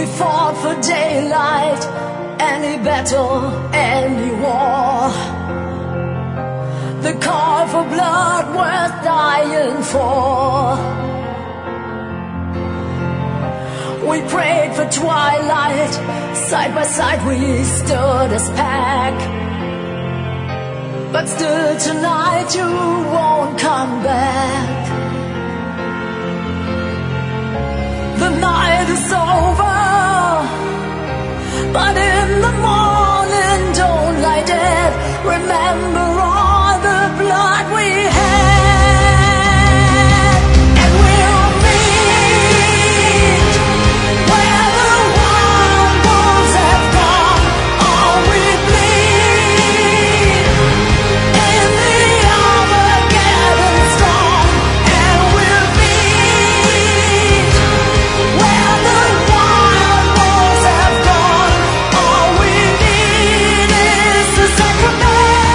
We fought for daylight, any battle, any war. The call for blood worth dying for. We prayed for twilight, side by side we stood as pack. But still tonight you won't come back. The night is over, but in the morning don't lie dead. Remember all the blood we had, and we'll meet where the wild wolves have gone. All we bleed in the Armageddon storm, and we'll meet where the wild wolves have gone. All we need is the sacrament.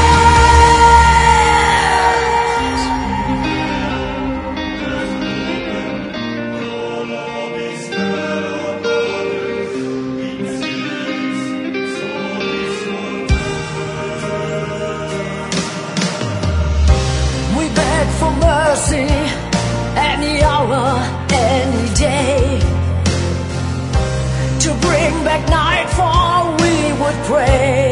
We beg for mercy any hour, any day. To bring back nightfall we would pray.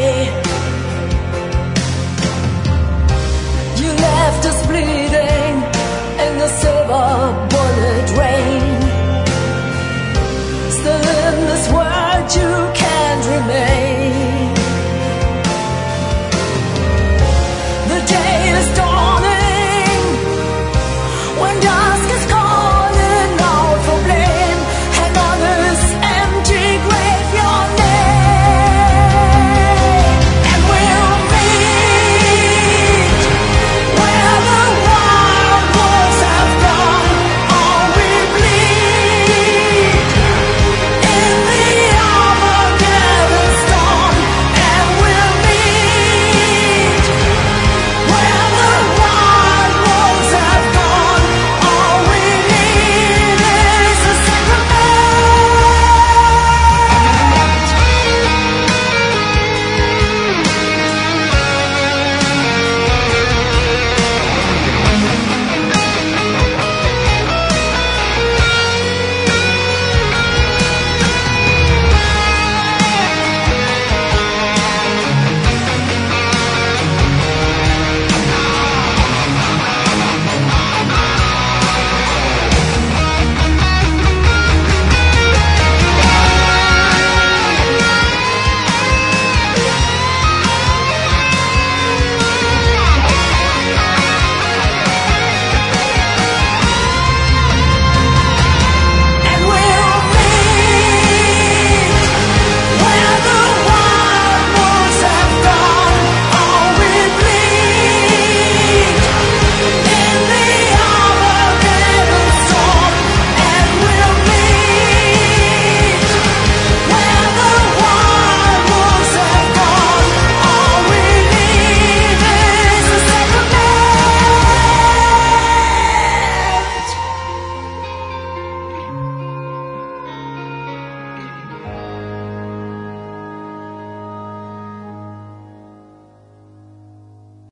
You left us bleeding in the silver bullet rain. Still in this world you can't remain.